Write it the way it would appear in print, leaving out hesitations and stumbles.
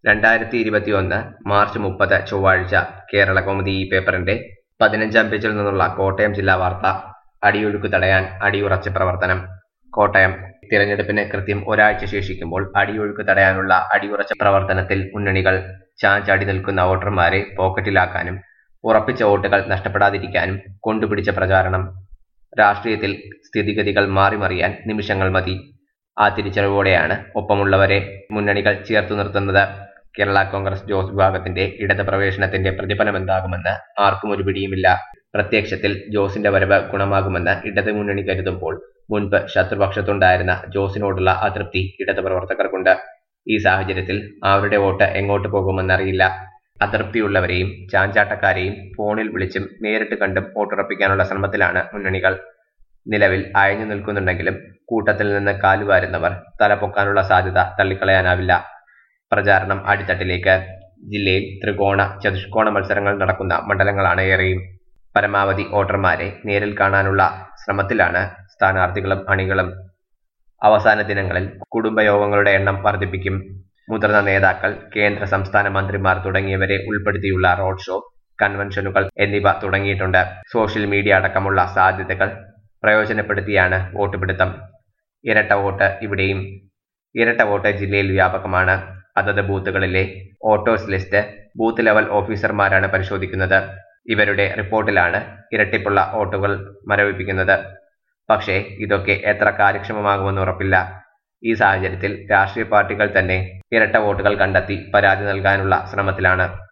2021 March 30 ചൊവ്വാഴ്ച കേരളകൗമുദി ഈ പേപ്പറിന്റെ 15-ാം പേജിൽ നിന്നുള്ള കോട്ടയം ജില്ലാ വാർത്ത. അടിയൊഴുക്ക് തടയാൻ അടിയുറച്ച പ്രവർത്തനം. കോട്ടയം. തിരഞ്ഞെടുപ്പിന് കൃത്യം ഒരാഴ്ച ശേഷിക്കുമ്പോൾ അടിയൊഴുക്ക് തടയാനുള്ള അടിയുറച്ച പ്രവർത്തനത്തിൽ മുന്നണികൾ. ചാഞ്ചാടി നിൽക്കുന്ന വോട്ടർമാരെ പോക്കറ്റിലാക്കാനും ഉറപ്പിച്ച വോട്ടുകൾ നഷ്ടപ്പെടാതിരിക്കാനും കൊണ്ടുപിടിച്ച പ്രചാരണം. രാഷ്ട്രീയത്തിൽ സ്ഥിതിഗതികൾ മാറിമറിയാൻ നിമിഷങ്ങൾ മതി. ആ തിരിച്ചറിവോടെയാണ് ഒപ്പമുള്ളവരെ മുന്നണികൾ ചേർത്തു നിർത്തുന്നത്. കേരള കോൺഗ്രസ് ജോസ് വിഭാഗത്തിന്റെ ഇടത് പ്രവേശനത്തിന്റെ പ്രതിഫലമെന്താകുമെന്ന് ആർക്കും ഒരു പിടിയുമില്ല. പ്രത്യക്ഷത്തിൽ ജോസിന്റെ വരവ് ഗുണമാകുമെന്ന് ഇടത് മുന്നണി കരുതുമ്പോൾ മുൻപ് ശത്രുപക്ഷത്തുണ്ടായിരുന്ന ജോസിനോടുള്ള അതൃപ്തി ഇടത് പ്രവർത്തകർക്കുണ്ട്. ഈ സാഹചര്യത്തിൽ അവരുടെ വോട്ട് എങ്ങോട്ട് പോകുമെന്നറിയില്ല. അതൃപ്തിയുള്ളവരെയും ചാഞ്ചാട്ടക്കാരെയും ഫോണിൽ വിളിച്ചും നേരിട്ട് കണ്ടും വോട്ടുറപ്പിക്കാനുള്ള ശ്രമത്തിലാണ് മുന്നണികൾ. നിലവിൽ അയഞ്ഞു നിൽക്കുന്നുണ്ടെങ്കിലും കൂട്ടത്തിൽ നിന്ന് കാലുവാരുന്നവർ തലപൊക്കാനുള്ള സാധ്യത തള്ളിക്കളയാനാവില്ല. പ്രചാരണം അടിത്തട്ടിലേക്ക്. ജില്ലയിൽ ത്രികോണ ചതുഷ്കോണ മത്സരങ്ങൾ നടക്കുന്ന മണ്ഡലങ്ങളാണ് ഏറെയും. പരമാവധി വോട്ടർമാരെ നേരിൽ കാണാനുള്ള ശ്രമത്തിലാണ് സ്ഥാനാർത്ഥികളും അണികളും. അവസാന ദിനങ്ങളിൽ കുടുംബയോഗങ്ങളുടെ എണ്ണം വർദ്ധിപ്പിക്കും. മുതിർന്ന നേതാക്കൾ, കേന്ദ്ര സംസ്ഥാന മന്ത്രിമാർ തുടങ്ങിയവരെ ഉൾപ്പെടുത്തിയുള്ള റോഡ് ഷോ, കൺവെൻഷനുകൾ എന്നിവ തുടങ്ങിയിട്ടുണ്ട്. സോഷ്യൽ മീഡിയ അടക്കമുള്ള സാധ്യതകൾ പ്രയോജനപ്പെടുത്തിയാണ് വോട്ട് പിടുത്തം. ഇരട്ട വോട്ട് ഇവിടെയും. ഇരട്ട വോട്ട് ജില്ലയിൽ വ്യാപകമാണ്. അതത് ബൂത്തുകളിലെ വോട്ടേഴ്സ് ലിസ്റ്റ് ബൂത്ത് ലെവൽ ഓഫീസർമാരാണ് പരിശോധിക്കുന്നത്. ഇവരുടെ റിപ്പോർട്ടിലാണ് ഇരട്ടിപ്പുള്ള വോട്ടുകൾ മരവിപ്പിക്കുന്നത്. പക്ഷേ ഇതൊക്കെ എത്ര കാര്യക്ഷമമാകുമെന്ന് ഉറപ്പില്ല. ഈ സാഹചര്യത്തിൽ രാഷ്ട്രീയ പാർട്ടികൾ തന്നെ ഇരട്ട വോട്ടുകൾ കണ്ടെത്തി പരാതി നൽകാനുള്ള ശ്രമത്തിലാണ്.